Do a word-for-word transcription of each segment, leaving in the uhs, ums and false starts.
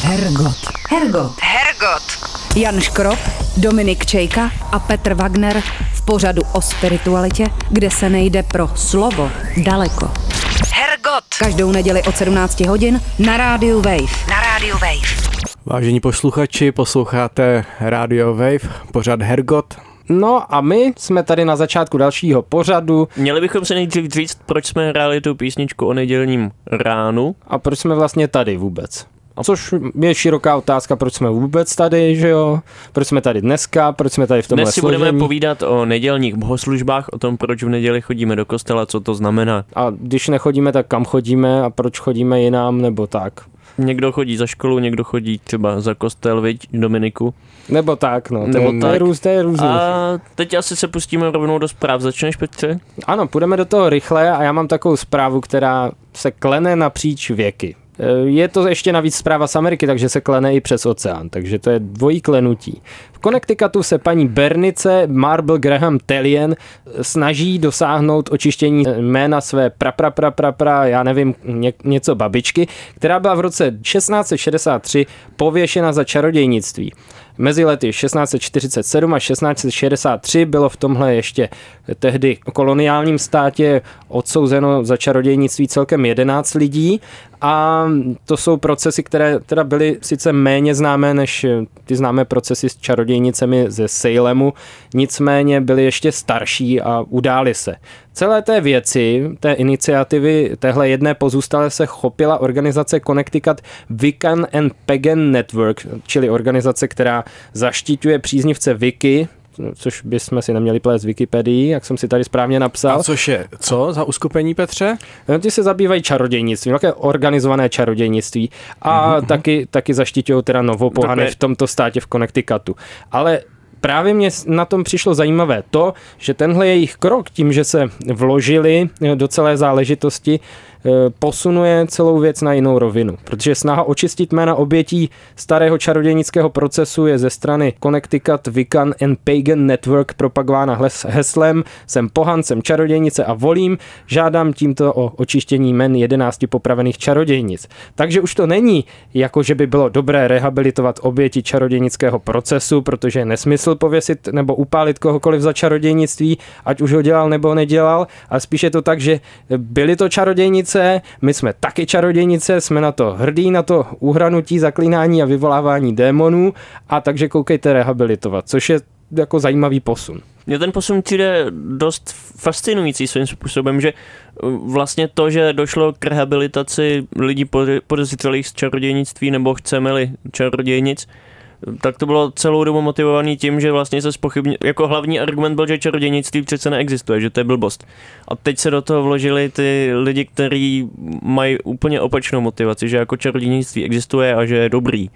Hergot. Hergot. Hergot. Jan Škrop, Dominik Čejka a Petr Wagner v pořadu o spiritualitě, kde se nejde pro slovo daleko. Hergot. Každou neděli od sedmnáct hodin na rádiu Wave. Na rádiu Wave. Vážení posluchači, posloucháte Radio Wave, pořad Hergot. No a my jsme tady na začátku dalšího pořadu. Měli bychom se nejdřív říct, proč jsme hráli tu písničku o nedělním ránu. A proč jsme vlastně tady vůbec. Což je široká otázka, proč jsme vůbec tady, že jo? Proč jsme tady dneska, proč jsme tady v tomhle Dnes si složení. budeme povídat o nedělních bohoslužbách, o tom, proč v neděli chodíme do kostela, co to znamená. A když nechodíme, tak kam chodíme a proč chodíme jinam, nebo tak. Někdo chodí za školu, někdo chodí třeba za kostel, viď, Dominiku. Nebo tak, no. Nebo to, je, tak. To je, růz, to je různý. A teď asi se pustíme rovnou do zpráv. Začneš, Petře? Ano, půjdeme do toho rychle a já mám takovou zprávu, která se klene napříč věky. Je to ještě navíc zpráva z Ameriky, takže se klene i přes oceán, takže to je dvojí klenutí. V Connecticutu se paní Bernice Marble Graham Tallien snaží dosáhnout očištění jména své pra, pra, pra, pra, pra já nevím, ně, něco babičky, která byla v roce šestnáct set šedesát tři pověšena za čarodějnictví. Mezi lety šestnáct set čtyřicet sedm a šestnáct set šedesát tři bylo v tomhle ještě tehdy koloniálním státě odsouzeno za čarodějnictví celkem jedenáct lidí a to jsou procesy, které teda byly sice méně známé než ty známé procesy s čarodějnicemi ze Salemu, nicméně byly ještě starší a udály se. Celé té věci, té iniciativy, téhle jedné pozůstalé se chopila organizace Connecticut Wiccan and Pagan Network, čili organizace, která zaštiťuje příznivce Wiccy, což bychom si neměli plést z Wikipedii, jak jsem si tady správně napsal. A což je, co za uskupení, Petře? No, ty se zabývají čarodějnictvím, také organizované čarodějnictví a mm-hmm. taky, taky zaštiťují teda novopohany v tomto státě v Connecticutu. Ale právě mě na tom přišlo zajímavé to, že tenhle jejich krok tím, že se vložili do celé záležitosti, posunuje celou věc na jinou rovinu. Protože snaha očistit jména obětí starého čarodějnického procesu je ze strany Connecticut Wiccan and Pagan Network propagována heslem jsem pohan, jsem čarodějnice a volím, žádám tímto o očištění jmen jedenácti popravených čarodějnic. Takže už to není jako, že by bylo dobré rehabilitovat oběti čarodějnického procesu, protože je nesmysl pověsit nebo upálit kohokoliv za čarodějnictví, ať už ho dělal nebo nedělal, a spíš je to tak, že byly to čarodějnice, my jsme taky čarodějnice, jsme na to hrdí, na to uhranutí, zaklínání a vyvolávání démonů, a takže koukejte rehabilitovat, což je jako zajímavý posun. Mně ten posun přijde dost fascinující svým způsobem, že vlastně to, že došlo k rehabilitaci lidí podezřelých z čarodějnictví, nebo chceme-li čarodějnic, tak to bylo celou dobu motivovaný tím, že vlastně se zpochybnil, jako hlavní argument byl, že čarodějnictví přece neexistuje, že to je blbost. A teď se do toho vložili ty lidi, kteří mají úplně opačnou motivaci, že jako čarodějnictví existuje a že je dobrý.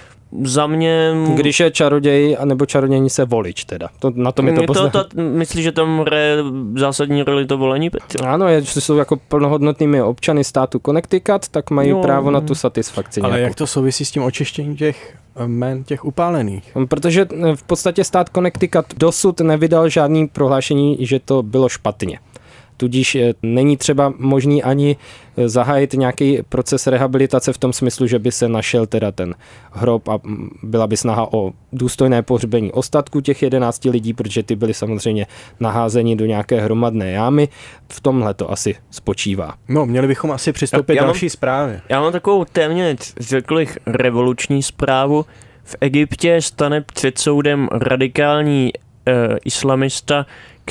Za mě... Když je čaroděj nebo čarodějnice volič teda. To, na tom je to, to, to Myslíš, že tam hraje zásadní roli to volení, Petře? Ano, je, že jsou jako plnohodnotnými občany státu Connecticut, tak mají jo, právo na tu satisfakci. Ale nějakou. Jak to souvisí s tím očištěním těch jmen těch upálených? Protože v podstatě stát Connecticut dosud nevydal žádný prohlášení, že to bylo špatně. Tudíž není třeba možný ani zahájit nějaký proces rehabilitace v tom smyslu, že by se našel teda ten hrob a byla by snaha o důstojné pohřbení ostatků těch jedenácti lidí, protože ty byly samozřejmě naházeni do nějaké hromadné jámy. V tomhle to asi spočívá. No, měli bychom asi přistoupit k další zprávě. Já mám takovou téměř, řekl bych, revoluční zprávu. V Egyptě stane před soudem radikální e, islamista,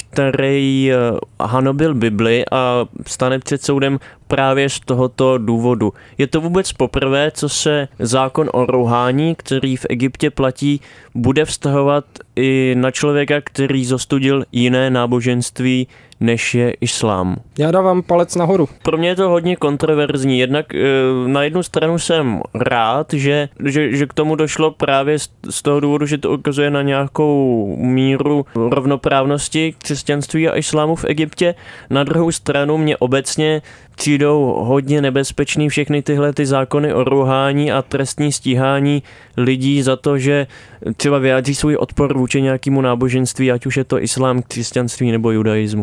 který hanobil Bibli, a stane před soudem právě z tohoto důvodu. Je to vůbec poprvé, co se zákon o rouhání, který v Egyptě platí, bude vztahovat i na člověka, který zostudil jiné náboženství, než je islám. Já dávám palec nahoru. Pro mě je to hodně kontroverzní. Jednak na jednu stranu jsem rád, že, že, že k tomu došlo právě z toho důvodu, že to ukazuje na nějakou míru rovnoprávnosti křesťanství a islámu v Egyptě. Na druhou stranu mě obecně přijdou hodně nebezpečný všechny tyhle ty zákony o rouhání a trestní stíhání lidí za to, že třeba vyjádří svůj odpor vůči nějakému náboženství, ať už je to islám, křesťanství nebo judaismus.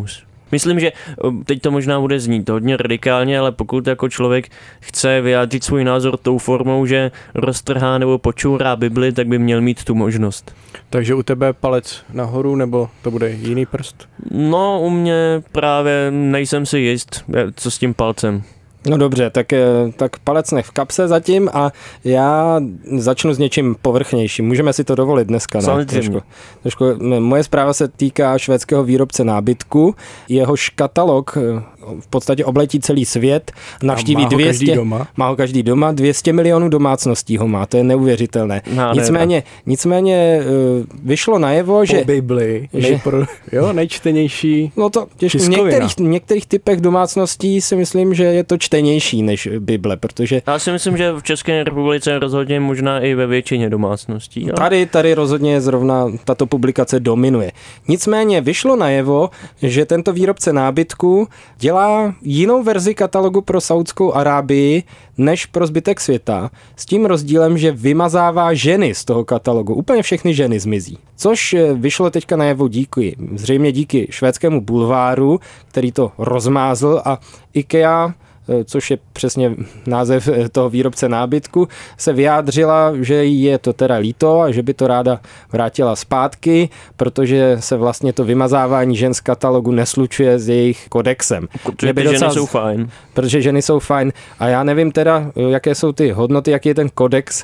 Myslím, že teď to možná bude znít hodně radikálně, ale pokud jako člověk chce vyjádřit svůj názor tou formou, že roztrhá nebo počourá Bibli, tak by měl mít tu možnost. Takže u tebe palec nahoru, nebo to bude jiný prst? No, u mě právě nejsem si jist, co s tím palcem. No dobře, tak, tak palec nech v kapse zatím a já začnu s něčím povrchnějším. Můžeme si to dovolit dneska, ne? Trošku, trošku. Moje zpráva se týká švédského výrobce nábytku. Jehož katalog v podstatě obletí celý svět, navštíví má ho dvě stě, každý doma. má ho každý doma, dvě stě milionů domácností ho má, to je neuvěřitelné. No, nicméně, nicméně vyšlo najevo, že... Po Bibli, že, nejpro, jo, nejčtenější no to těžko, v některých, v některých typech domácností si myslím, že je to čtenější než Bible, protože... Já si myslím, že v České republice rozhodně možná i ve většině domácností. Jo? Tady, tady rozhodně zrovna tato publikace dominuje. Nicméně vyšlo najevo, že tento výrobce nábytku dělá jinou verzi katalogu pro Saudskou Arábii než pro zbytek světa, s tím rozdílem, že vymazává ženy z toho katalogu. Úplně všechny ženy zmizí. Což vyšlo teďka najevo díky, zřejmě díky švédskému bulváru, který to rozmázl, a IKEA, což je přesně název toho výrobce nábytku, se vyjádřila, že jí je to teda líto a že by to ráda vrátila zpátky, protože se vlastně to vymazávání žen z katalogu neslučuje s jejich kodexem. Protože ty ženy jsou fajn. Protože ženy jsou fajn. A já nevím teda, jaké jsou ty hodnoty, jaký je ten kodex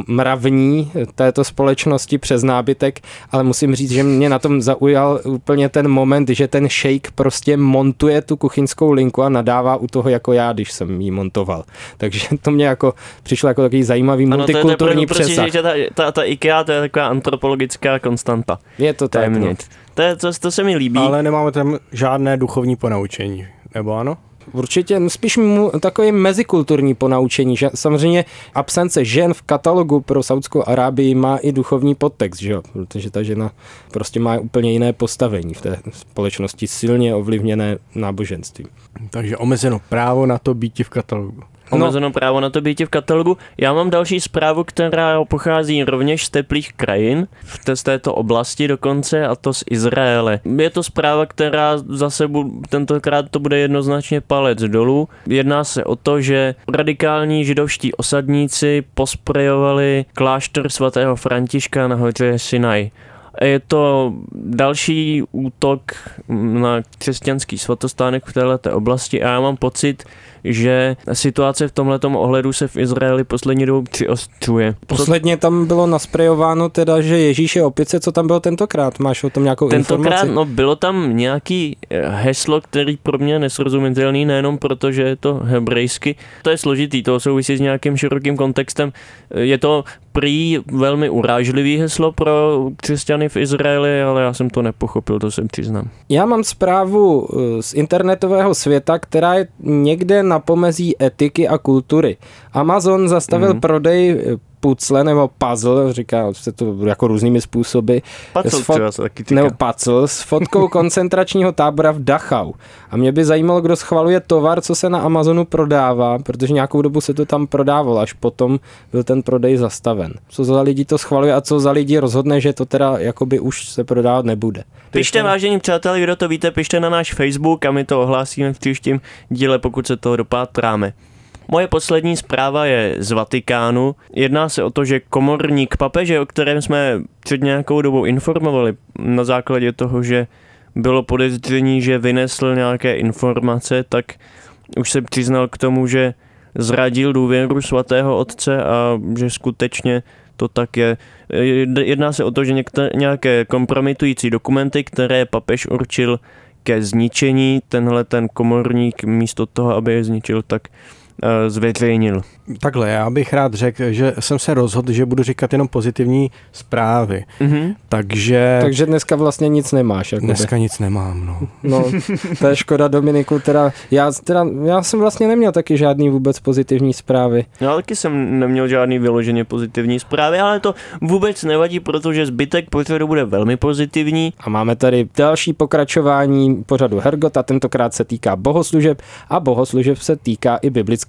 mravní této společnosti přes nábytek, ale musím říct, že mě na tom zaujal úplně ten moment, že ten šejk prostě montuje tu kuchyňskou linku a nadává u toho jako já, když jsem ji montoval. Takže to mě jako přišlo jako takový zajímavý ano, multikulturní to je, to je, přesah. Že ta, ta, ta IKEA, to je taková antropologická konstanta. Je to tak. No. To, je, to, to se mi líbí. Ale nemáme tam žádné duchovní ponaučení, nebo ano? Určitě, spíš mu takový mezikulturní ponaučení, že samozřejmě absence žen v katalogu pro Saudskou Arábii má i duchovní podtext, že jo? Protože ta žena prostě má úplně jiné postavení v té společnosti, silně ovlivněné náboženstvím. Takže omezeno právo na to býti v katalogu. Omezeno no. právo na to býti v katalogu. Já mám další zprávu, která pochází rovněž z teplých krajin, z této oblasti dokonce, a to z Izraele. Je to zpráva, která zase tentokrát to bude jednoznačně palec dolů. Jedná se o to, že radikální židovští osadníci posprejovali klášter svatého Františka na hoře Sinaj. Je to další útok na křesťanský svatostánek v této oblasti a já mám pocit, že situace v tomhletom ohledu se v Izraeli poslední dobou přiostřuje. Posledně tam bylo nasprejováno teda, že Ježíš je opice, co tam bylo tentokrát? Máš o tom nějakou tentokrát, informaci? No bylo tam nějaký heslo, který pro mě nesrozumitelný, nejenom proto, že je to hebrejsky. To je složitý, to souvisí s nějakým širokým kontextem. Je to prý velmi urážlivý heslo pro křesťany v Izraeli, ale já jsem to nepochopil, to se přiznám. Já mám zprávu z internetového světa, která je někde na pomezí etiky a kultury. Amazon zastavil mm. prodej pucle nebo puzzle, říká se to jako různými způsoby. Puzzle fot- třeba se taky říká. Nebo puzzle s fotkou koncentračního tábora v Dachau. A mě by zajímalo, kdo schvaluje tovar, co se na Amazonu prodává, protože nějakou dobu se to tam prodávalo, až potom byl ten prodej zastaven. Co za lidi to schvaluje a co za lidi rozhodne, že to teda jakoby už se prodávat nebude. Pište, vážení přátelé, kdo to víte, pište na náš Facebook a my to ohlásíme v příštím díle, pokud se toho dopátráme. Moje poslední zpráva je z Vatikánu. Jedná se o to, že komorník papeže, o kterém jsme před nějakou dobou informovali na základě toho, že bylo podezření, že vynesl nějaké informace, tak už se přiznal k tomu, že zradil důvěru svatého otce a že skutečně to tak je. Jedná se o to, že některé, nějaké kompromitující dokumenty, které papež určil ke zničení, tenhle ten komorník místo toho, aby je zničil, tak zveřejnil. Takhle, já bych rád řekl, že jsem se rozhodl, že budu říkat jenom pozitivní zprávy. Mm-hmm. Takže... Takže dneska vlastně nic nemáš. Jakoby. Dneska nic nemám, no. No, to je škoda, Dominiku. Teda, já, teda, já jsem vlastně neměl taky žádný vůbec pozitivní zprávy. Já taky jsem neměl žádný vyloženě pozitivní zprávy, ale to vůbec nevadí, protože zbytek pořadu bude velmi pozitivní. A máme tady další pokračování pořadu Hergot a tentokrát se týká bohoslužeb a bohoslužeb se týká i biblické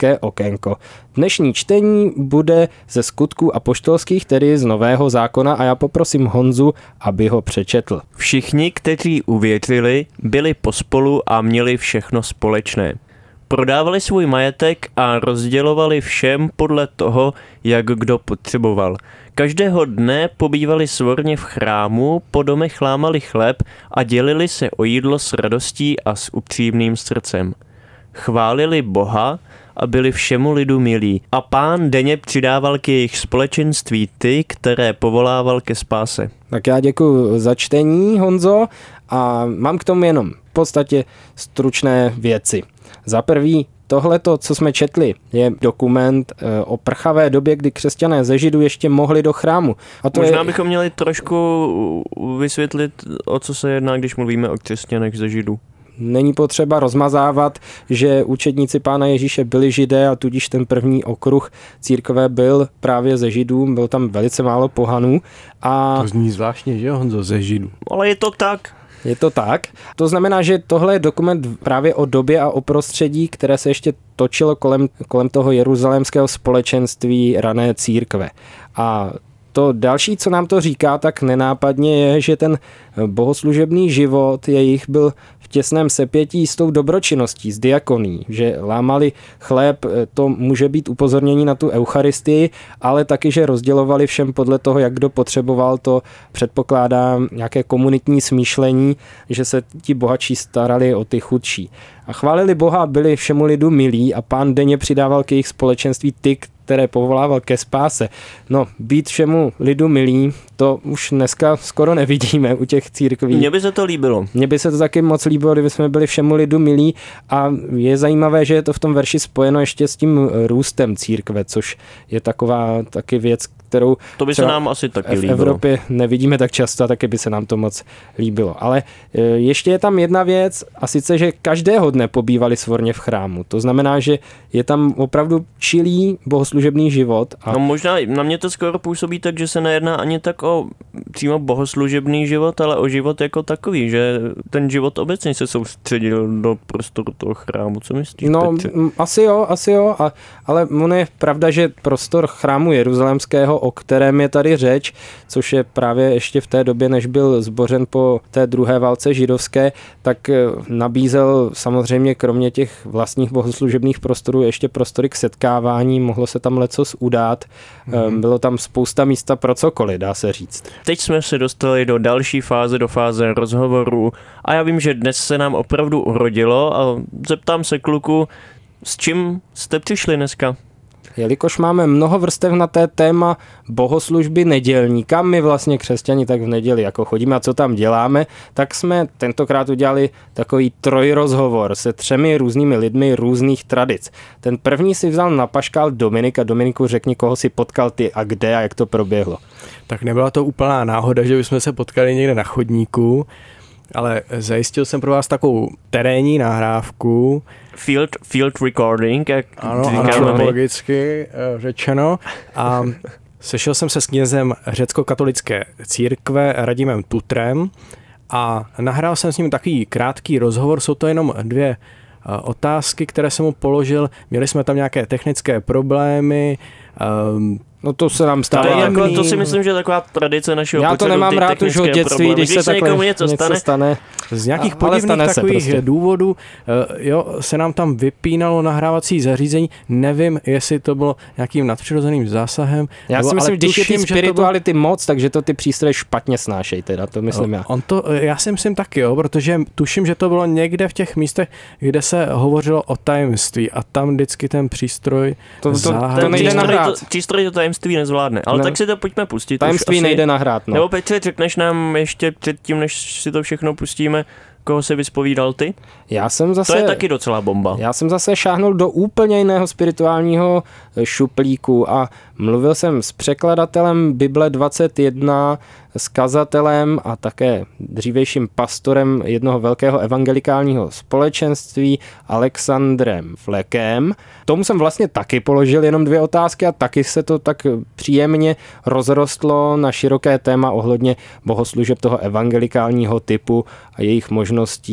biblické okénko. Dnešní čtení bude ze skutků apoštolských, tedy z Nového zákona, a já poprosím Honzu, aby ho přečetl. Všichni, kteří uvěřili, byli pospolu a měli všechno společné. Prodávali svůj majetek a rozdělovali všem podle toho, jak kdo potřeboval. Každého dne pobývali svorně v chrámu, po domech lámali chléb a dělili se o jídlo s radostí a s upřímným srdcem. Chválili Boha a byli všemu lidu milí. A Pán denně přidával k jejich společenství ty, které povolával ke spáse. Tak já děkuji za čtení, Honzo, a mám k tomu jenom v podstatě stručné věci. Za prvý, tohleto, co jsme četli, je dokument o prchavé době, kdy křesťané ze Židů ještě mohli do chrámu. A to Možná je... bychom měli trošku vysvětlit, o co se jedná, když mluvíme o křesťanech ze Židů. Není potřeba rozmazávat, že učedníci Pána Ježíše byli Židé a tudíž ten první okruh církve byl právě ze Židů, byl tam velice málo pohanů. A... To zní zvláštně, že Honzo, ze Židů. Ale je to tak. Je to tak. To znamená, že tohle je dokument právě o době a o prostředí, které se ještě točilo kolem, kolem toho jeruzalémského společenství rané církve. A to další, co nám to říká, tak nenápadně je, že ten bohoslužebný život jejich byl v těsném sepětí s tou dobročinností, s diakoní, že lámali chléb, to může být upozornění na tu eucharistii, ale taky, že rozdělovali všem podle toho, jak kdo potřeboval, to předpokládá nějaké komunitní smýšlení, že se ti bohatší starali o ty chudší. A chválili Boha, byli všemu lidu milí a Pán denně přidával k jejich společenství ty, které povolával ke spáse. No, být všemu lidu milí, to už dneska skoro nevidíme u těch církví. Mně by se to líbilo. Mně by se to taky moc líbilo, kdyby jsme byli všemu lidu milí, a je zajímavé, že je to v tom verši spojeno ještě s tím růstem církve, což je taková taky věc, kterou to by se nám asi taky v líbilo. Evropě nevidíme tak často a taky by se nám to moc líbilo. Ale ještě je tam jedna věc, a sice, že každého dne pobývali svorně v chrámu. To znamená, že je tam opravdu čilý bohoslužebný život. A... No možná na mě to skoro působí tak, že se nejedná ani tak o přímo bohoslužebný život, ale o život jako takový, že ten život obecně se soustředil do prostoru toho chrámu. Co myslíš, No, Petře? asi jo, asi jo, a, ale ono je pravda, že prostor chrámu jeruzalémského, o kterém je tady řeč, což je právě ještě v té době, než byl zbořen po té druhé válce židovské, tak nabízel samozřejmě kromě těch vlastních bohoslužebných prostorů ještě prostory k setkávání, mohlo se tam lecos udát, mm. bylo tam spousta místa pro cokoliv, dá se říct. Teď jsme se dostali do další fáze, do fáze rozhovorů, a já vím, že dnes se nám opravdu urodilo a zeptám se kluku, s čím jste přišli dneska? Jelikož máme mnoho vrstev na té téma bohoslužby nedělní, kam my vlastně křesťani tak v neděli jako chodíme a co tam děláme, tak jsme tentokrát udělali takový trojrozhovor se třemi různými lidmi různých tradic. Ten první si vzal na paškál Dominik a Dominiku, řekni, koho si potkal ty a kde a jak to proběhlo. Tak nebyla to úplná náhoda, že bychom se potkali někde na chodníku, ale zajistil jsem pro vás takovou terénní nahrávku. Field, field recording, jak ano, ano, logicky řečeno. A sešel jsem se s knězem řecko-katolické církve Radimem Tutrem a nahrál jsem s ním takový krátký rozhovor. Jsou to jenom dvě otázky, které jsem mu položil. Měli jsme tam nějaké technické problémy. Um, No to se nám stává. To, jako, to si myslím, že je taková tradice našeho Já to nemám rád už od dětství, když, když se takhle někomu něco, něco stane. stane. Z nějakých podivných takových prostě. důvodů uh, jo, se nám tam vypínalo nahrávací zařízení. Nevím, jestli to bylo nějakým nadpřirozeným zásahem. Já nebo, si myslím, když je ty spirituality bylo... moc, takže to ty přístroje špatně snášej, teda, to myslím no, já. On to, já si myslím taky, jo, protože tuším, že to bylo někde v těch místech, kde se hovořilo o tajemství a tam vždycky ten přístroj to, to, záhadný. to nejde nahrát. To, přístroj to tajemství nezvládne, ale ne. tak si to pojďme pustit. Tajemství asi, nejde nahrát, no. Nebo Petře, řekneš nám ještě předtím, než si to všechno pustíme, koho se vyspovídal ty? Já jsem zase, to je taky docela bomba. Já jsem zase šáhnul do úplně jiného spirituálního šuplíku a mluvil jsem s překladatelem Bible dvacet jedna, s kazatelem a také dřívějším pastorem jednoho velkého evangelikálního společenství Alexandrem Fleckem. Tomu jsem vlastně taky položil jenom dvě otázky a taky se to tak příjemně rozrostlo na široké téma ohledně bohoslužeb toho evangelikálního typu a jejich možností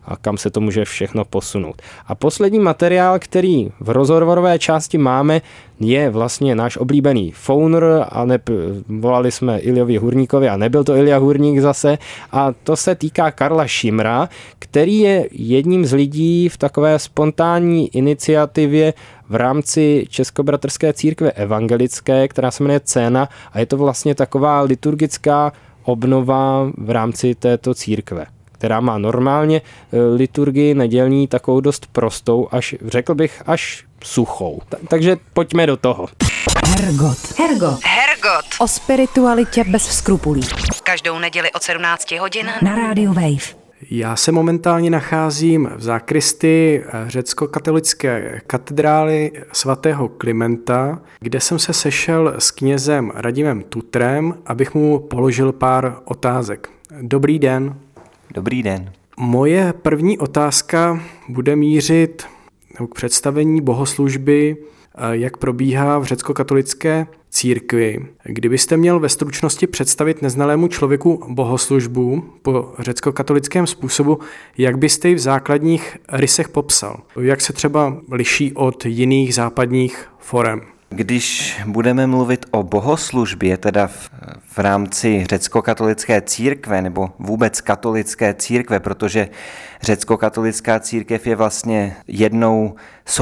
a kam se to může všechno posunout. A poslední materiál, který v rozhovorové části máme, je vlastně náš oblíbený Founer, a ne, volali jsme Iljovi Hurníkovi a nebyl to Ilja Hurník zase, a to se týká Karla Šimra, který je jedním z lidí v takové spontánní iniciativě v rámci Českobratrské církve evangelické, která se jmenuje Céna, a je to vlastně taková liturgická obnova v rámci této církve, která má normálně liturgii nedělní takovou dost prostou, až řekl bych až suchou. Ta- takže pojďme do toho. Hergot. Hergot. Hergot. O spiritualitě bez skrupulí. Každou neděli od sedmnácti hodin Na rádiu Wave. Já se momentálně nacházím v zákristii řecko-katolické katedrály svatého Klimenta, kde jsem se sešel s knězem Radimem Tutrem, abych mu položil pár otázek. Dobrý den. Dobrý den. Moje první otázka bude mířit k představení bohoslužby, jak probíhá v řecko-katolické církvi. Kdybyste měl ve stručnosti představit neznalému člověku bohoslužbu po řecko-katolickém způsobu, jak byste ji v základních rysech popsal? Jak se třeba liší od jiných západních forem? Když budeme mluvit o bohoslužbě, teda v, v rámci řecko-katolické církve nebo vůbec katolické církve, protože řecko-katolická církev je vlastně jednou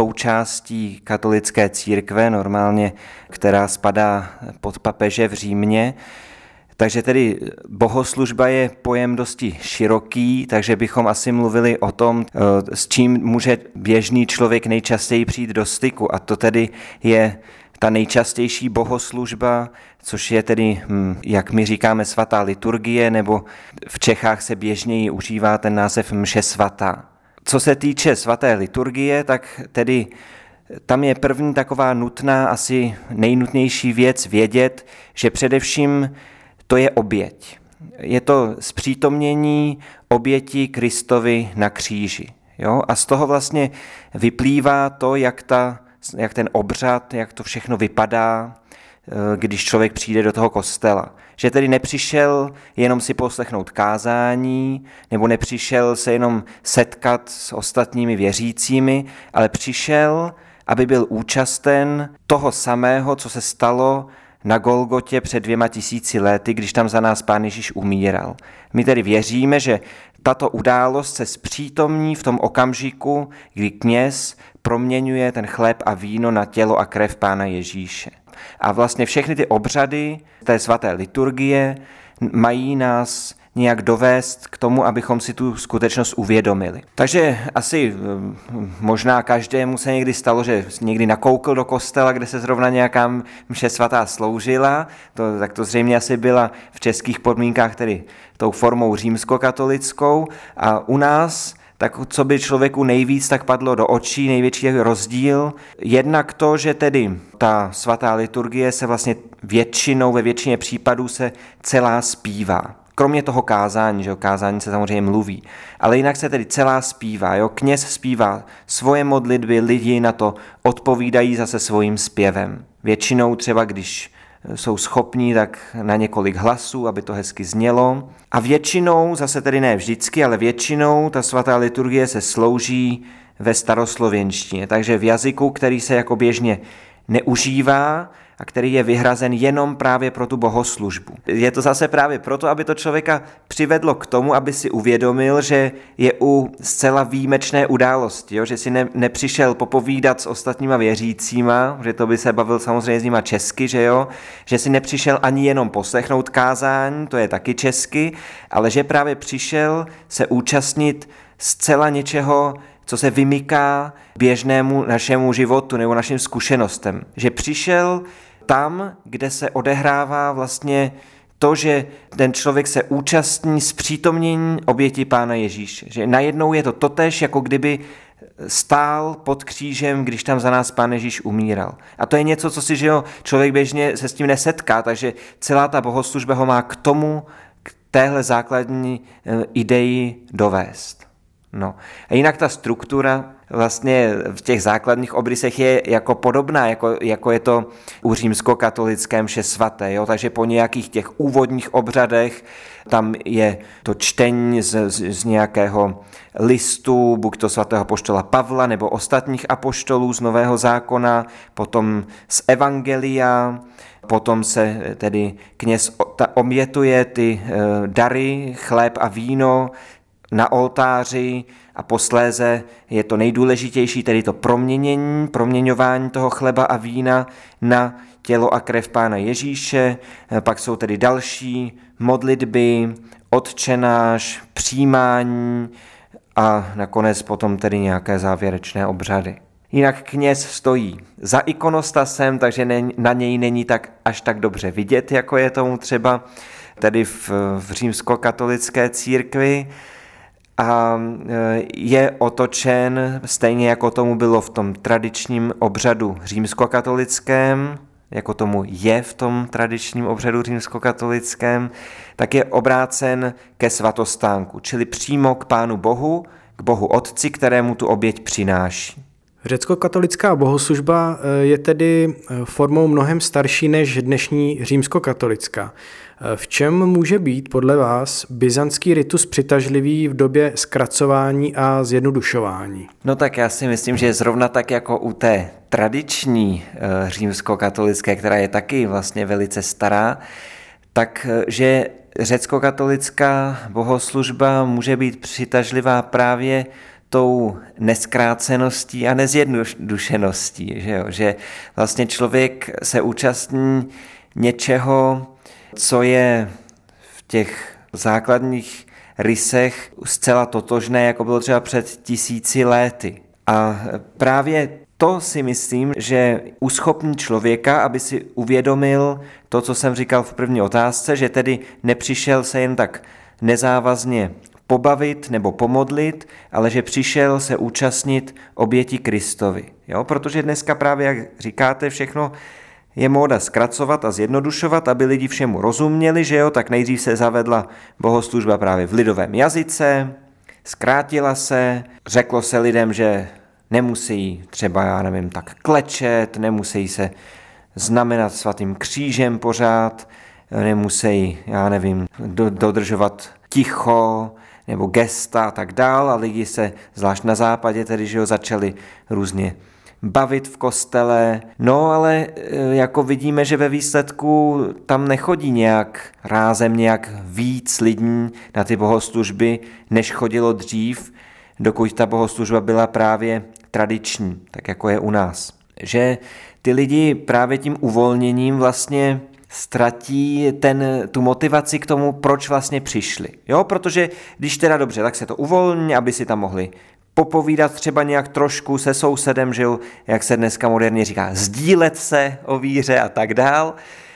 součástí katolické církve, normálně, která spadá pod papeže v Římě. Takže tedy bohoslužba je pojem dosti široký, takže bychom asi mluvili o tom, s čím může běžný člověk nejčastěji přijít do styku, a to tedy je ta nejčastější bohoslužba, což je tedy, jak my říkáme, svatá liturgie, nebo v Čechách se běžněji užívá ten název mše svatá. Co se týče svaté liturgie, tak tedy tam je první taková nutná, asi nejnutnější věc vědět, že především to je oběť. Je to zpřítomnění oběti Kristovi na kříži. Jo? A z toho vlastně vyplývá to, jak, ta, jak ten obřad, jak to všechno vypadá, když člověk přijde do toho kostela. Že tedy nepřišel jenom si poslechnout kázání, nebo nepřišel se jenom setkat s ostatními věřícími, ale přišel, aby byl účasten toho samého, co se stalo na Golgotě před dvěma tisíci lety, když tam za nás Pán Ježíš umíral. My tedy věříme, že tato událost se zpřítomní v tom okamžiku, kdy kněz proměňuje ten chléb a víno na tělo a krev Pána Ježíše. A vlastně všechny ty obřady té svaté liturgie mají nás nějak dovést k tomu, abychom si tu skutečnost uvědomili. Takže asi možná každému se někdy stalo, že někdy nakoukl do kostela, kde se zrovna nějaká mše svatá sloužila, to, tak to zřejmě asi byla v českých podmínkách tedy tou formou římskokatolickou, a u nás tak co by člověku nejvíc tak padlo do očí, největší rozdíl. Jednak to, že tedy ta svatá liturgie se vlastně většinou, ve většině případů se celá zpívá. Kromě toho kázání, že jo, kázání se samozřejmě mluví, ale jinak se tedy celá zpívá. Jo? Kněz zpívá svoje modlitby, lidi na to odpovídají zase svým zpěvem. Většinou třeba, když jsou schopní, tak na několik hlasů, aby to hezky znělo. A většinou, zase tedy ne vždycky, ale většinou ta svatá liturgie se slouží ve staroslověnštině, takže v jazyku, který se jako běžně neužívá a který je vyhrazen jenom právě pro tu bohoslužbu. Je to zase právě proto, aby to člověka přivedlo k tomu, aby si uvědomil, že je u zcela výjimečné události, jo? Že si ne, nepřišel popovídat s ostatníma věřícíma, že to by se bavil samozřejmě s nima česky, že jo, že si nepřišel ani jenom poslechnout kázání, to je taky česky, ale že právě přišel se účastnit zcela něčeho, co se vymyká běžnému našemu životu nebo našim zkušenostem. Že přišel tam, kde se odehrává vlastně to, že ten člověk se účastní zpřítomnění oběti Pána Ježíše. Že najednou je to totéž, jako kdyby stál pod křížem, když tam za nás Pán Ježíš umíral. A to je něco, co si, že jo, člověk běžně se s tím nesetká, takže celá ta bohoslužba ho má k tomu, k téhle základní ideji dovést. No. A jinak ta struktura vlastně v těch základních obrysech je jako podobná, jako, jako je to u římskokatolické mše svaté. Jo? Takže po nějakých těch úvodních obřadech tam je to čtení z, z, z nějakého listu, buď to svatého apoštola Pavla nebo ostatních apoštolů z Nového zákona, potom z Evangelia, potom se tedy kněz obětuje ty dary, chléb a víno na oltáři a posléze je to nejdůležitější, tedy to proměnění, proměňování toho chleba a vína na tělo a krev Pána Ježíše. Pak jsou tedy další modlitby, otčenáš, přijímání a nakonec potom tedy nějaké závěrečné obřady. Jinak kněz stojí za ikonostasem, takže na něj není tak až tak dobře vidět, jako je tomu třeba tedy v, v římskokatolické církvi. A je otočen, stejně jako tomu bylo v tom tradičním obřadu římskokatolickém, jako tomu je v tom tradičním obřadu římskokatolickém, tak je obrácen ke svatostánku, čili přímo k Pánu Bohu, k Bohu Otci, kterému tu oběť přináší. Řeckokatolická bohoslužba je tedy formou mnohem starší než dnešní římskokatolická. V čem může být podle vás byzantský ritus přitažlivý v době zkracování a zjednodušování? No tak já si myslím, že zrovna tak jako u té tradiční římskokatolické, která je taky vlastně velice stará, takže řeckokatolická bohoslužba může být přitažlivá právě tou neskráceností a nezjednodušeností, že, jo? Že vlastně člověk se účastní něčeho, co je v těch základních rysech zcela totožné, jako bylo třeba před tisíci léty. A právě to si myslím, že uschopní člověka, aby si uvědomil to, co jsem říkal v první otázce, že tedy nepřišel se jen tak nezávazně pobavit nebo pomodlit, ale že přišel se účastnit oběti Kristovi. Jo? Protože dneska právě, jak říkáte, všechno je móda zkracovat a zjednodušovat, aby lidi všemu rozuměli, že jo, tak nejdřív se zavedla bohoslužba právě v lidovém jazyce, zkrátila se, řeklo se lidem, že nemusí třeba, já nevím, tak klečet, nemusí se znamenat svatým křížem pořád, nemusí, já nevím, do, dodržovat ticho nebo gesta a tak dál a lidi se, zvlášť na západě, tedy, že jo, začali různě bavit v kostele, no ale jako vidíme, že ve výsledku tam nechodí nějak rázem nějak víc lidí na ty bohoslužby, než chodilo dřív, dokud ta bohoslužba byla právě tradiční, tak jako je u nás. Že ty lidi právě tím uvolněním vlastně ztratí ten, tu motivaci k tomu, proč vlastně přišli. Jo, protože když teda dobře, tak se to uvolní, aby si tam mohli popovídat třeba nějak trošku se sousedem, že jo, jak se dneska moderně říká, sdílet se o víře a tak dál.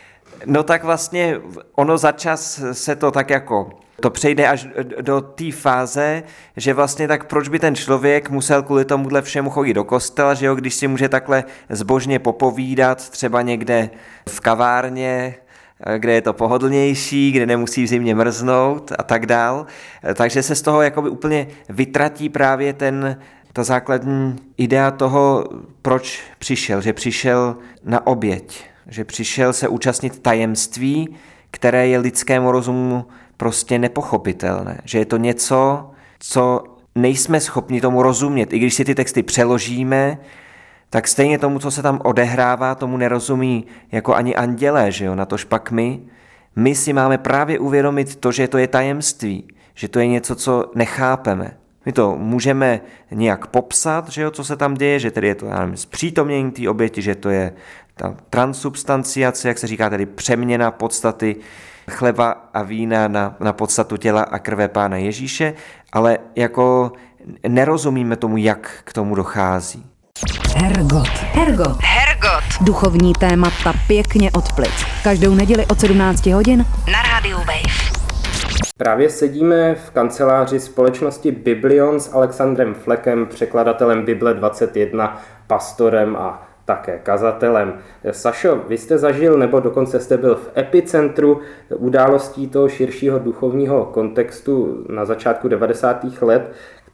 No tak vlastně ono za čas se to tak jako, to přejde až do té fáze, že vlastně tak proč by ten člověk musel kvůli tomuhle všemu chodit do kostela, že jo, když si může takhle zbožně popovídat třeba někde v kavárně, kde je to pohodlnější, kde nemusí v zimě mrznout a tak dál. Takže se z toho jakoby úplně vytratí právě ten, ta základní idea toho, proč přišel, že přišel na oběť, že přišel se účastnit tajemství, které je lidskému rozumu prostě nepochopitelné, že je to něco, co nejsme schopni tomu rozumět. I když si ty texty přeložíme, tak stejně tomu, co se tam odehrává, tomu nerozumí jako ani andělé, že jo, natož pak my. My si máme právě uvědomit to, že to je tajemství, že to je něco, co nechápeme. My to můžeme nějak popsat, že jo, co se tam děje, že tedy je to, já nevím, zpřítomnění té oběti, že to je ta transubstanciace, jak se říká, tedy přeměna podstaty chleba a vína na, na podstatu těla a krve Pána Ježíše, ale jako nerozumíme tomu, jak k tomu dochází. Hergot. Hergot. Hergot. Duchovní témata pěkně od plic. Každou neděli od sedmnácti hodin Na rádiu Wave. Právě sedíme v kanceláři společnosti Biblion s Alexandrem Flekem, překladatelem Bible dvacet jedna, pastorem a také kazatelem. Sašo, vy jste zažil, nebo dokonce jste byl v epicentru událostí toho širšího duchovního kontextu na začátku devadesátých let,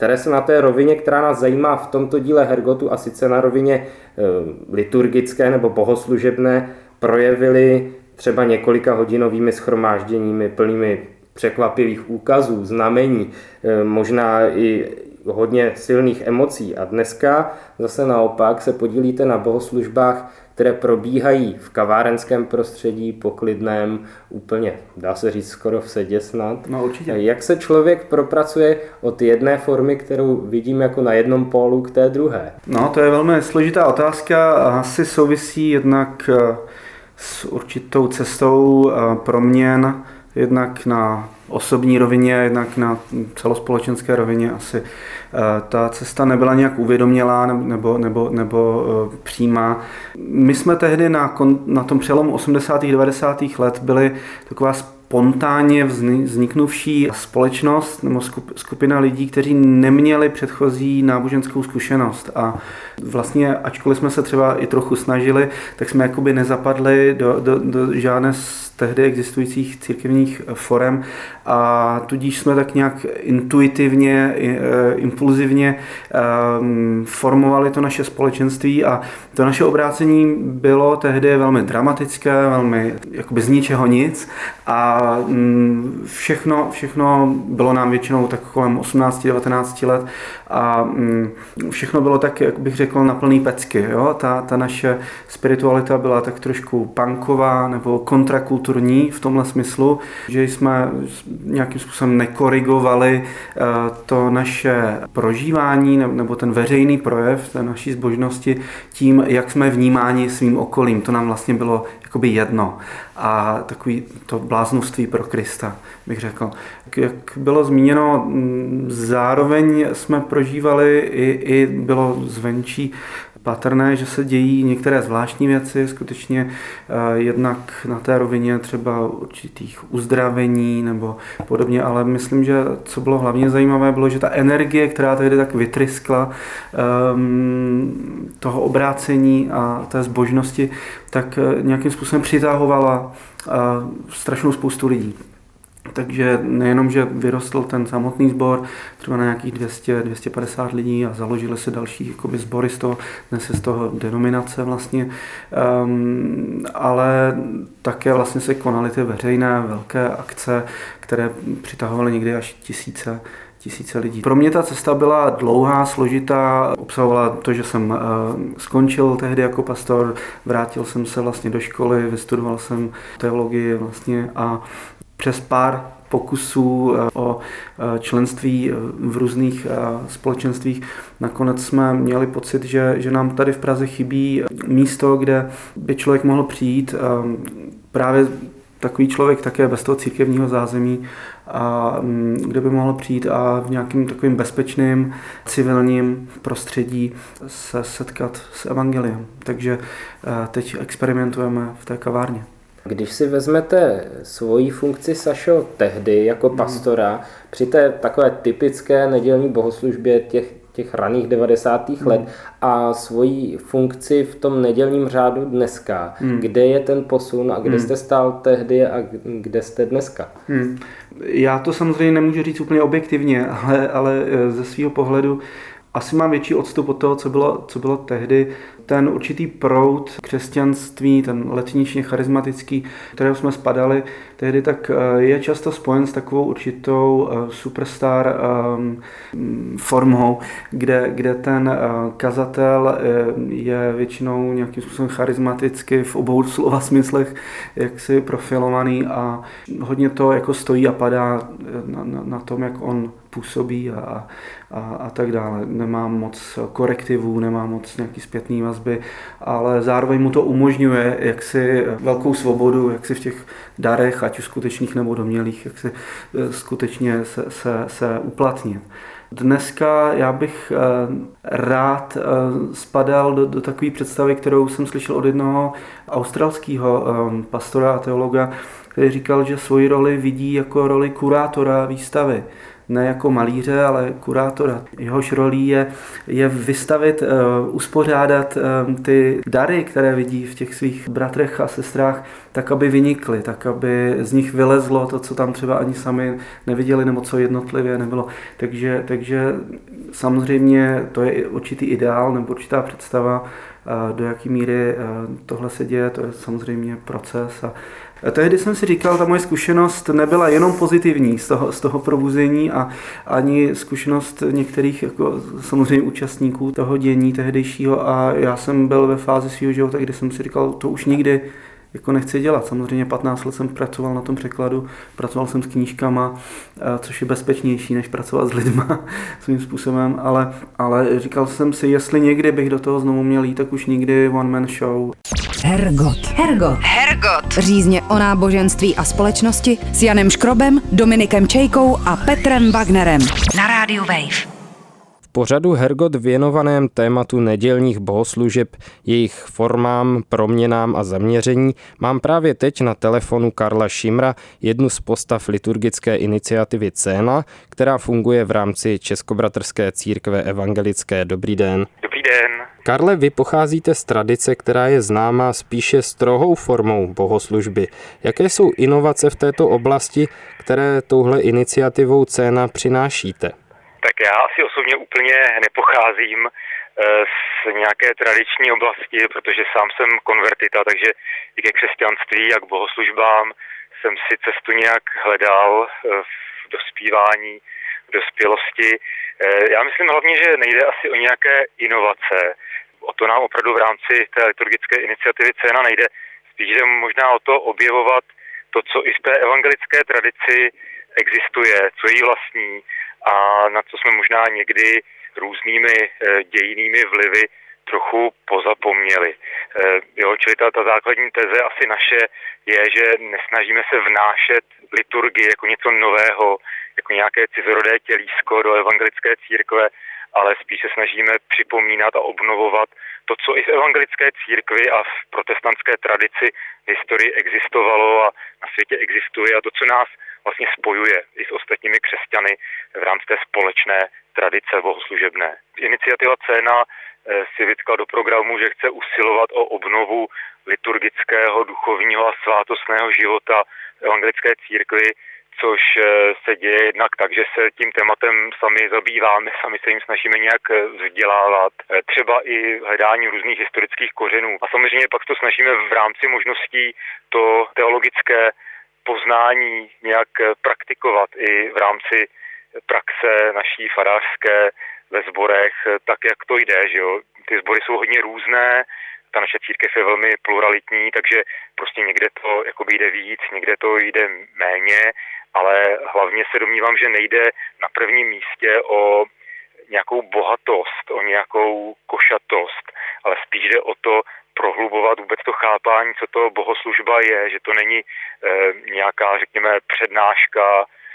které se na té rovině, která nás zajímá v tomto díle Hergotu, a sice na rovině e, liturgické nebo bohoslužebné, projevily třeba několika hodinovými shromážděními plnými překvapivých úkazů, znamení, e, možná i hodně silných emocí. A dneska zase naopak se podílíte na bohoslužbách, které probíhají v kavárenském prostředí, poklidném, úplně, dá se říct, skoro v sedě snad. No určitě. Jak se člověk propracuje od jedné formy, kterou vidím jako na jednom pólu, k té druhé? No, to je velmi složitá otázka. Asi souvisí jednak s určitou cestou proměn, jednak na osobní rovině, jednak na celospolečenské rovině. Asi ta cesta nebyla nějak uvědomělá nebo, nebo, nebo přímá. My jsme tehdy na, na tom přelomu osmdesátých devadesátých let byli taková spontánně vzniknuvší společnost nebo skupina lidí, kteří neměli předchozí náboženskou zkušenost. A vlastně, ačkoliv jsme se třeba i trochu snažili, tak jsme jakoby nezapadli do, do, do žádné z tehdy existujících církevních forem a tudíž jsme tak nějak intuitivně, impulzivně formovali to naše společenství a to naše obrácení bylo tehdy velmi dramatické, velmi jakoby z ničeho nic a všechno, všechno bylo nám většinou tak kolem osmnáct devatenáct let a všechno bylo tak, jak bych řekl, na plný pecky. Jo? Ta, ta naše spiritualita byla tak trošku punková nebo kontrakulturní v tomhle smyslu, že jsme nějakým způsobem nekorigovali to naše prožívání nebo ten veřejný projev té naší zbožnosti tím, jak jsme vnímáni svým okolím. To nám vlastně bylo jakoby jedno. A takový to bláznoství pro Krista, bych řekl. Jak bylo zmíněno, zároveň jsme prožívali i, i bylo zvenčí patrné, že se dějí některé zvláštní věci, skutečně jednak na té rovině třeba určitých uzdravení nebo podobně, ale myslím, že co bylo hlavně zajímavé, bylo, že ta energie, která tehdy tak vytryskla um, toho obrácení a té zbožnosti, tak nějakým způsobem přitahovala uh, strašnou spoustu lidí. Takže nejenom, že vyrostl ten samotný sbor, třeba na nějakých dvě stě, dvě stě padesát lidí a založili se další jakoby sbory z toho, dnes je z toho denominace vlastně, um, ale také vlastně se konaly ty veřejné velké akce, které přitahovaly někdy až tisíce tisíce lidí. Pro mě ta cesta byla dlouhá, složitá, obsahovala to, že jsem uh, skončil tehdy jako pastor, vrátil jsem se vlastně do školy, vystudoval jsem teologii vlastně a přes pár pokusů o členství v různých společenstvích. Nakonec jsme měli pocit, že, že nám tady v Praze chybí místo, kde by člověk mohl přijít. Právě takový člověk také bez toho církevního zázemí, a kde by mohl přijít a v nějakým takovým bezpečným civilním prostředí se setkat s evangeliem. Takže teď experimentujeme v té kavárně. Když si vezmete svoji funkci, Sašo, tehdy jako pastora, mm. při té takové typické nedělní bohoslužbě těch, těch raných devadesátých mm. let a svoji funkci v tom nedělním řádu dneska, mm. kde je ten posun a kde mm. jste stál tehdy a kde jste dneska? Mm. Já to samozřejmě nemůžu říct úplně objektivně, ale, ale ze svého pohledu asi mám větší odstup od toho, co bylo, co bylo tehdy. Ten určitý proud křesťanství, ten letničně charismatický, kterého jsme spadali tehdy, tak je často spojen s takovou určitou superstar formou, kde, kde ten kazatel je většinou nějakým způsobem charismaticky v obou slova smyslech jaksi profilovaný a hodně to jako stojí a padá na, na, na tom, jak on působí a, a, a tak dále. Nemá moc korektivů, nemá moc nějaký zpětný vazby, ale zároveň mu to umožňuje jaksi velkou svobodu, jak si v těch darech, ať už skutečných nebo domnělých, jak si skutečně se, se, se uplatnit. Dneska já bych rád spadal do, do takové představy, kterou jsem slyšel od jednoho australského pastora a teologa, který říkal, že svoji roli vidí jako roli kurátora výstavy. ne jako malíře, ale kurátora. Jehož rolí je, je vystavit, uh, uspořádat uh, ty dary, které vidí v těch svých bratrech a sestrách, tak, aby vynikly, tak, aby z nich vylezlo to, co tam třeba ani sami neviděli, nebo co jednotlivě nebylo. Takže, takže samozřejmě to je určitý ideál nebo určitá představa, do jaké míry tohle se děje, to je samozřejmě proces. A tehdy jsem si říkal, ta moje zkušenost nebyla jenom pozitivní z toho, z toho probuzení a ani zkušenost některých jako samozřejmě účastníků toho dění tehdejšího, a já jsem byl ve fázi svého života, kdy jsem si říkal, to už nikdy jako nechci dělat. Samozřejmě patnáct let jsem pracoval na tom překladu, pracoval jsem s knížkama, což je bezpečnější, než pracovat s lidma svým způsobem, ale, ale říkal jsem si, jestli někdy bych do toho znovu měl jít, tak už nikdy one man show. Hergot. Hergot. Hergot. Řízně o náboženství a společnosti s Janem Škrobem, Dominikem Čejkou a Petrem Wagnerem. Na rádiu Wave. V pořadu Hergot věnovaném tématu nedělních bohoslužeb, jejich formám, proměnám a zaměření mám právě teď na telefonu Karla Šimra, jednu z postav liturgické iniciativy Céna, která funguje v rámci Českobratrské církve evangelické. Dobrý den. Dobrý den. Karle, vy pocházíte z tradice, která je známá spíše strohou formou bohoslužby. Jaké jsou inovace v této oblasti, které touhle iniciativou Céna přinášíte? Tak já asi osobně úplně nepocházím z nějaké tradiční oblasti, protože sám jsem konvertita, takže i ke křesťanství a k bohoslužbám jsem si cestu nějak hledal v dospívání, v dospělosti. Já myslím hlavně, že nejde asi o nějaké inovace. O to nám opravdu v rámci té liturgické iniciativy Céna nejde. Spíš jde možná o to objevovat to, co i v té evangelické tradici existuje, co je jí vlastní, a na co jsme možná někdy různými dějinými vlivy trochu pozapomněli. Jo, čili ta, ta základní teze asi naše je, že nesnažíme se vnášet liturgii jako něco nového, jako nějaké cizorodé tělísko do evangelické církve, ale spíš se snažíme připomínat a obnovovat to, co i v evangelické církvi a v protestantské tradici v historii existovalo a na světě existuje, a to, co nás vlastně spojuje i s ostatními křesťany v rámci té společné tradice bohoslužebné. Iniciativa Céna si vytkla do programu, že chce usilovat o obnovu liturgického, duchovního a svátostného života evangelické církvi, což se děje jednak tak, že se tím tématem sami zabýváme, sami se jim snažíme nějak vzdělávat, třeba i hledání různých historických kořenů. A samozřejmě pak to snažíme v rámci možností to teologické poznání nějak praktikovat i v rámci praxe naší farářské ve sborech, tak jak to jde, že jo. Ty sbory jsou hodně různé, ta naše církev je velmi pluralitní, takže prostě někde to jakoby jde víc, někde to jde méně, ale hlavně se domnívám, že nejde na prvním místě o nějakou bohatost, o nějakou košatost, ale spíš jde o to prohlubovat vůbec to chápání, co to bohoslužba je, že to není e, nějaká, řekněme, přednáška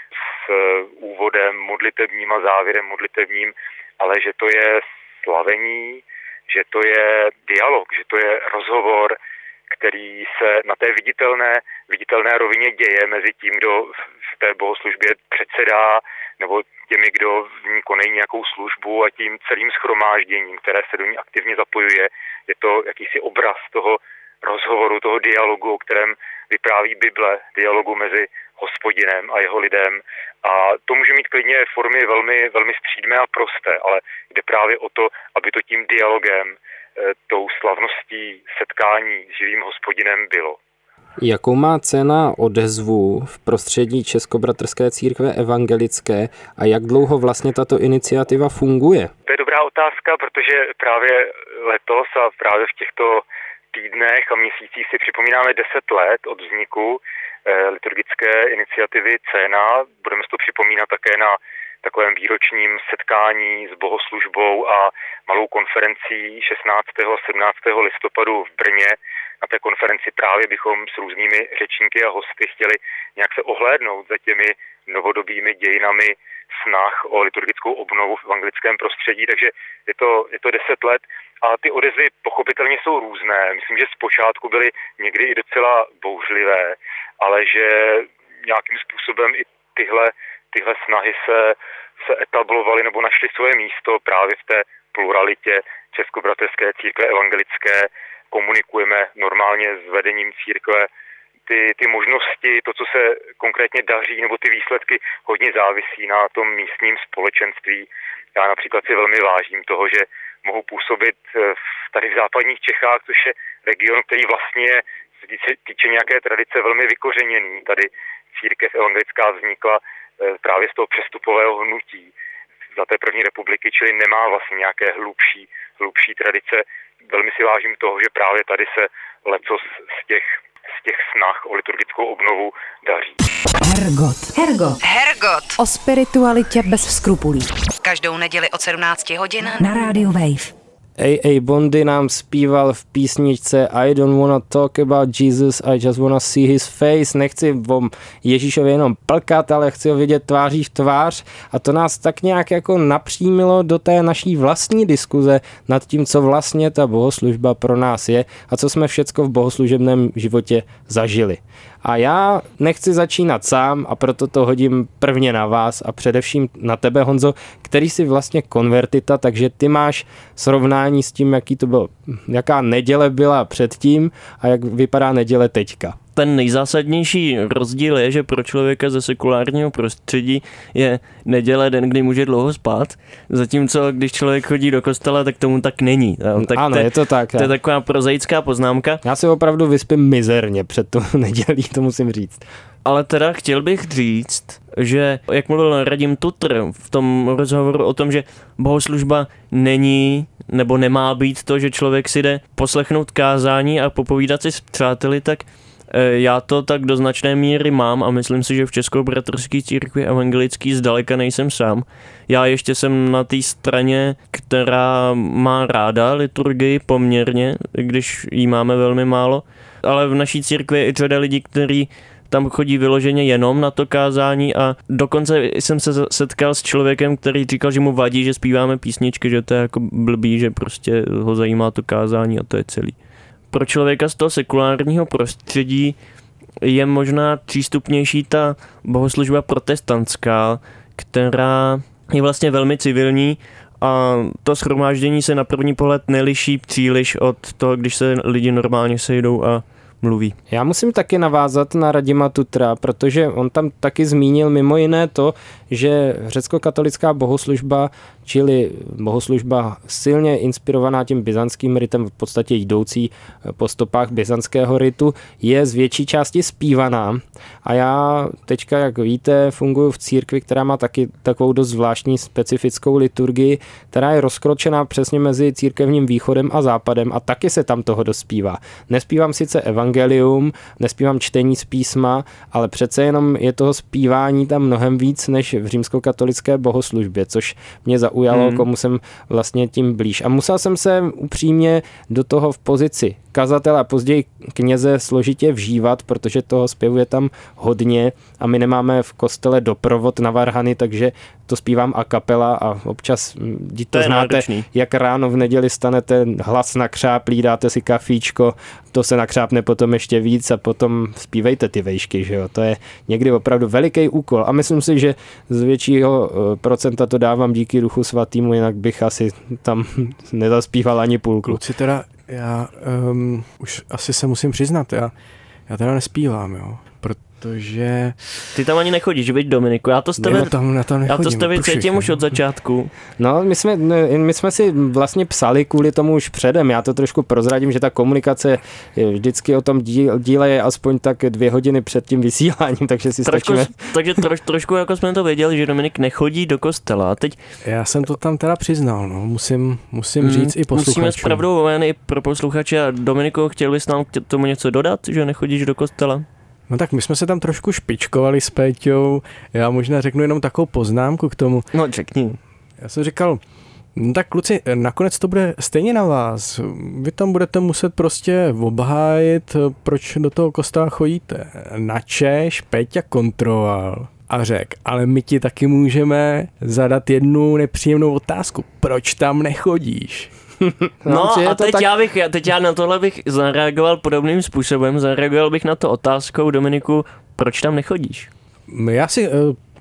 s e, úvodem modlitebním a závěrem modlitebním, ale že to je slavení, že to je dialog, že to je rozhovor, který se na té viditelné, viditelné rovině děje mezi tím, kdo v té bohoslužbě předsedá, nebo těmi, kdo v ní konají nějakou službu, a tím celým shromážděním, které se do ní aktivně zapojuje. Je to jakýsi obraz toho rozhovoru, toho dialogu, o kterém vypráví Bible, dialogu mezi Hospodinem a jeho lidem. A to může mít klidně formy velmi, velmi střídmé a prosté, ale jde právě o to, aby to tím dialogem, tou slavností setkání s živým Hospodinem bylo. Jakou má Céna odezvu v prostředí Českobratrské církve evangelické a jak dlouho vlastně tato iniciativa funguje? To je dobrá otázka, protože právě letos a právě v těchto týdnech a měsících si připomínáme deset let od vzniku eh, liturgické iniciativy Céna. Budeme si to připomínat také na takovém výročním setkání s bohoslužbou a malou konferencí šestnáctého a sedmnáctého listopadu v Brně. Na té konferenci právě bychom s různými řečníky a hosty chtěli nějak se ohlédnout za těmi novodobými dějinami snah o liturgickou obnovu v evangelickém prostředí, takže je to, je to deset let a ty odezvy pochopitelně jsou různé. Myslím, že zpočátku byly někdy i docela bouřlivé, ale že nějakým způsobem i tyhle tyhle snahy se, se etablovaly nebo našly svoje místo právě v té pluralitě Českobratrské církve evangelické. Komunikujeme normálně s vedením církve. Ty, ty možnosti, to, co se konkrétně daří, nebo ty výsledky hodně závisí na tom místním společenství. Já například si velmi vážím toho, že mohu působit tady v západních Čechách, což je region, který vlastně se týče nějaké tradice velmi vykořeněný. Tady církev evangelická vznikla právě z toho přestupového hnutí za té první republiky, čili nemá vlastně nějaké hlubší, hlubší tradice. Velmi si vážím toho, že právě tady se lecos z těch, z těch snah o liturgickou obnovu daří. Hergot. Hergot. Hergot. O spiritualitě bez skrupulí. Každou neděli od sedmnácti hodin Na rádiu Wave. A A Bondy nám zpíval v písničce I don't wanna talk about Jesus, I just wanna see his face. Nechci o Ježíšovi jenom plkat, ale chci ho vidět tváří v tvář. A to nás tak nějak jako napřímilo do té naší vlastní diskuze nad tím, co vlastně ta bohoslužba pro nás je a co jsme všecko v bohoslužebném životě zažili. A já nechci začínat sám a proto to hodím prvně na vás a především na tebe, Honzo, který jsi vlastně konvertita, takže ty máš srovnání s tím, jaký to bylo, jaká neděle byla předtím a jak vypadá neděle teďka. Ten nejzásadnější rozdíl je, že pro člověka ze sekulárního prostředí je neděle den, kdy může dlouho spát, zatímco když člověk chodí do kostela, tak tomu tak není. Tak ano, to, je to tak. To je taková prozaická poznámka. Já si opravdu vyspím mizerně před tu nedělí, to musím říct. Ale teda chtěl bych říct, že jak mluvil Radim Tutr v tom rozhovoru o tom, že bohoslužba není nebo nemá být to, že člověk si jde poslechnout kázání a popovídat si s přáteli, tak já to tak do značné míry mám a myslím si, že v Českobratrské církvi evangelický zdaleka nejsem sám. Já ještě jsem na té straně, která má ráda liturgii poměrně, když jí máme velmi málo, ale v naší církvi je i řada lidí, kteří tam chodí vyloženě jenom na to kázání a dokonce jsem se setkal s člověkem, který říkal, že mu vadí, že zpíváme písničky, že to je jako blbý, že prostě ho zajímá to kázání a to je celý. Pro člověka z toho sekulárního prostředí je možná přístupnější ta bohoslužba protestantská, která je vlastně velmi civilní a to shromáždění se na první pohled neliší příliš od toho, když se lidi normálně sejdou a mluví. Já musím taky navázat na Radima Tutra, protože on tam taky zmínil mimo jiné to, že řeckokatolická bohoslužba, čili bohoslužba silně inspirovaná tím byzantským ritem, v podstatě jdoucí po stopách byzantského ritu, je z větší části zpívaná. A já teďka, jak víte, funguji v církvi, která má taky takovou dost zvláštní specifickou liturgii, která je rozkročená přesně mezi církevním východem a západem a taky se tam toho dospívá. Nespívám sice evangelium, nespívám čtení z písma, ale přece jenom je toho zpívání tam mnohem víc než v římskokatolické bohoslužbě, což mě zaujalo, hmm. komu jsem vlastně tím blíž. A musel jsem se upřímně do toho v pozici kazatele a později kněze složitě vžívat, protože toho zpěvu je tam hodně a my nemáme v kostele doprovod na varhany, takže to zpívám a kapela a občas, to, to znáte, náročný. Jak ráno v neděli stanete hlas nakřáplý, dáte si kafíčko, to se nakřápne potom ještě víc a potom zpívejte ty vejšky, že jo, to je někdy opravdu veliký úkol a myslím si, že z většího procenta to dávám díky Duchu Svatýmu, jinak bych asi tam nezaspíval ani půlku. Kluci teda, já um, už asi se musím přiznat, já, já teda nespívám, jo, protože... Ty tam ani nechodíš, viď, Dominiku? Já to s tebe, já tam, já tam nechodím, já to s tebe cítím už od začátku. No, my jsme, my jsme si vlastně psali kvůli tomu už předem. Já to trošku prozradím, že ta komunikace vždycky o tom díl, díle je aspoň tak dvě hodiny před tím vysíláním, takže si trošku, stačíme... Takže troš, trošku jako jsme to věděli, že Dominik nechodí do kostela. Teď... Já jsem to tam teda přiznal, no. Musím, musím hmm, říct i posluchačům. Musíme s pravdou ven i pro posluchače. A Dominiku, chtěl bys nám k tomu něco dodat, že nechodíš do kostela? No tak my jsme se tam trošku špičkovali s Péťou, já možná řeknu jenom takovou poznámku k tomu. No řekni. Já jsem říkal, no tak kluci, nakonec to bude stejně na vás. Vy tam budete muset prostě obhájit, proč do toho kostela chodíte. Načež Péťa kontroval a řekl, ale my ti taky můžeme zadat jednu nepříjemnou otázku. Proč tam nechodíš? No a teď, tak... já bych, teď já na tohle bych zareagoval podobným způsobem, zareagoval bych na to otázkou, Dominiku, proč tam nechodíš? Já si uh,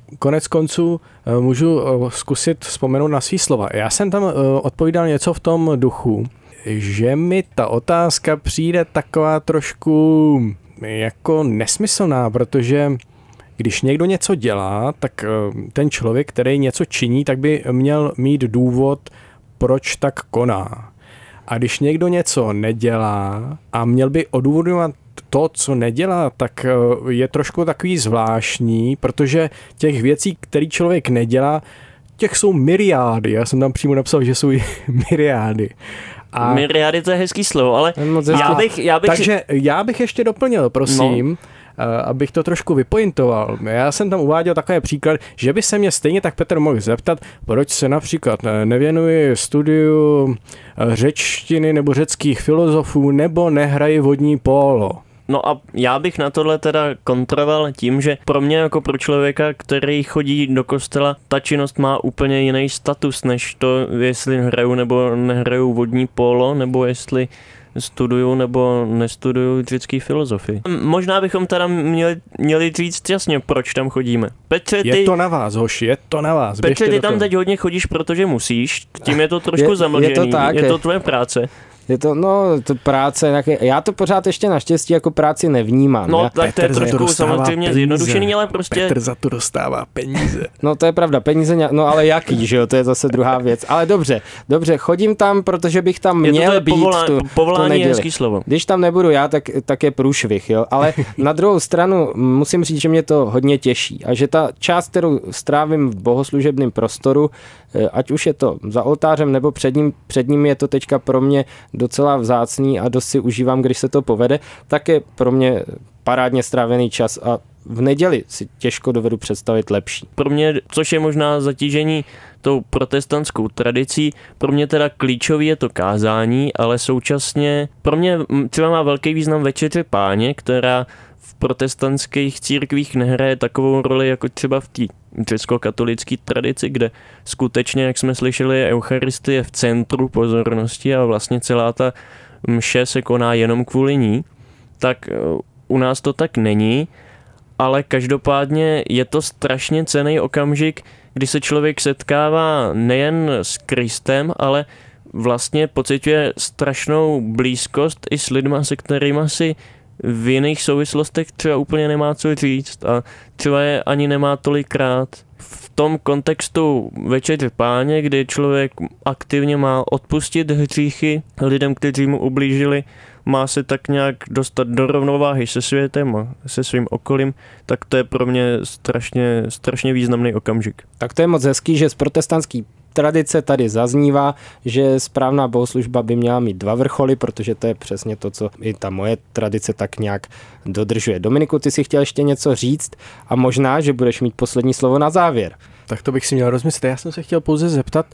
konec konců můžu zkusit vzpomenout na svý slova. Já jsem tam odpovídal něco v tom duchu, že mi ta otázka přijde taková trošku jako nesmyslná, protože když někdo něco dělá, tak ten člověk, který něco činí, tak by měl mít důvod, proč tak koná. A když někdo něco nedělá a měl by odůvodňovat to, co nedělá, tak je trošku takový zvláštní, protože těch věcí, které člověk nedělá, těch jsou myriády. Já jsem tam přímo napsal, že jsou myriády. A myriády, to je hezký slovo, ale já bych, já bych... Takže já bych ještě doplnil, prosím, no. abych to trošku vypointoval. Já jsem tam uváděl takový příklad, že by se mě stejně tak Petr mohl zeptat, proč se například nevěnuji studiu řečtiny nebo řeckých filozofů nebo nehraji vodní pólo. No a já bych na tohle teda kontroval tím, že pro mě jako pro člověka, který chodí do kostela, ta činnost má úplně jiný status, než to, jestli hraju nebo nehraju vodní pólo, nebo jestli studuju nebo nestuduju řecký filozofii. Možná bychom teda měli, měli říct jasně, proč tam chodíme. Petře, ty... Je to na vás, hoši, je to na vás. Petře, ty tam toho. Teď hodně chodíš, protože musíš, tím je to trošku je, zamlžený, je to, tak, je to tvoje práce. Je to, no, to práce, já to pořád ještě naštěstí jako práci nevnímám. No, já, tak to je trošku samozřejmě zjednodušený, ale prostě... Petr za to dostává peníze. No, to je pravda, peníze, no ale jaký, že jo, to je zase druhá věc. Ale dobře, dobře, chodím tam, protože bych tam je měl to být povolá, tu, povolání je hezký slovo. Když tam nebudu já, tak, tak je průšvih, jo. Ale na druhou stranu musím říct, že mě to hodně těší a že ta část, kterou strávím v bohoslužebném prostoru, ať už je to za oltářem nebo před ním, před ním je to teďka pro mě docela vzácný a dost si užívám, když se to povede, tak je pro mě parádně strávený čas a v neděli si těžko dovedu představit lepší. Pro mě, což je možná zatížení tou protestantskou tradicí, pro mě teda klíčový je to kázání, ale současně pro mě třeba má velký význam Večeře Páně, která v protestantských církvích nehraje takovou roli jako třeba v té českokatolické tradici, kde skutečně, jak jsme slyšeli, eucharistie je v centru pozornosti a vlastně celá ta mše se koná jenom kvůli ní, tak u nás to tak není, ale každopádně je to strašně cenný okamžik, kdy se člověk setkává nejen s Kristem, ale vlastně pociťuje strašnou blízkost i s lidma, se kterýma si v jiných souvislostech třeba úplně nemá co říct a třeba je ani nemá tolikrát. V tom kontextu Večeře Páně, kdy člověk aktivně má odpustit hříchy lidem, kteří mu ublížili, má se tak nějak dostat do rovnováhy se světem a se svým okolím, tak to je pro mě strašně, strašně významný okamžik. Tak to je moc hezký, že z protestantský tradice tady zaznívá, že správná bohoslužba by měla mít dva vrcholy, protože to je přesně to, co i ta moje tradice tak nějak dodržuje. Dominiku, ty si chtěl ještě něco říct a možná, že budeš mít poslední slovo na závěr. Tak to bych si měl rozmyslet. Já jsem se chtěl pouze zeptat,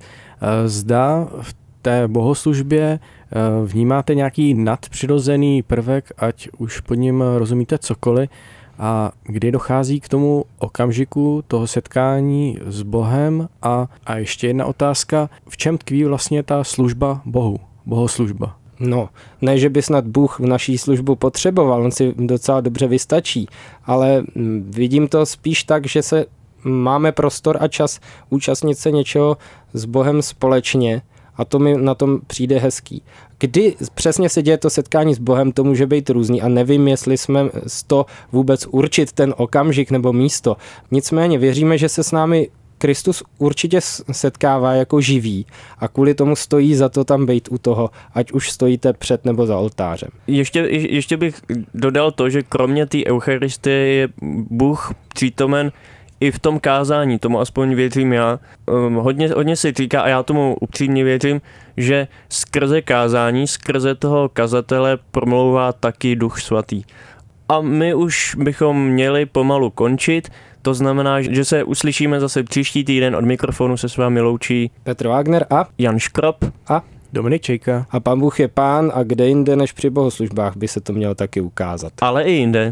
zda v té bohoslužbě vnímáte nějaký nadpřirozený prvek, ať už pod ním rozumíte cokoliv, a kdy dochází k tomu okamžiku toho setkání s Bohem a, a ještě jedna otázka, v čem tkví vlastně ta služba Bohu, bohoslužba? No, ne, že by snad Bůh v naší službu potřeboval, on si docela dobře vystačí, ale vidím to spíš tak, že se máme prostor a čas účastnit se něčeho s Bohem společně a to mi na tom přijde hezký. Kdy přesně se děje to setkání s Bohem, to může být různý a nevím, jestli jsme z to vůbec určit ten okamžik nebo místo. Nicméně věříme, že se s námi Kristus určitě setkává jako živý a kvůli tomu stojí za to tam být u toho, ať už stojíte před nebo za oltářem. Ještě, ještě bych dodal to, že kromě té eucharistie je Bůh přítomen i v tom kázání, tomu aspoň věřím já. Um, hodně, hodně se říká, a já tomu upřímně věřím, že skrze kázání, skrze toho kazatele promlouvá taky Duch Svatý. A my už bychom měli pomalu končit, to znamená, že se uslyšíme zase příští týden. Od mikrofonu se s vámi loučí Petr Wagner a Jan Škrop a Dominik Čejka. A Pán Bůh je pán a kde jinde než při bohoslužbách by se to mělo taky ukázat. Ale i jinde.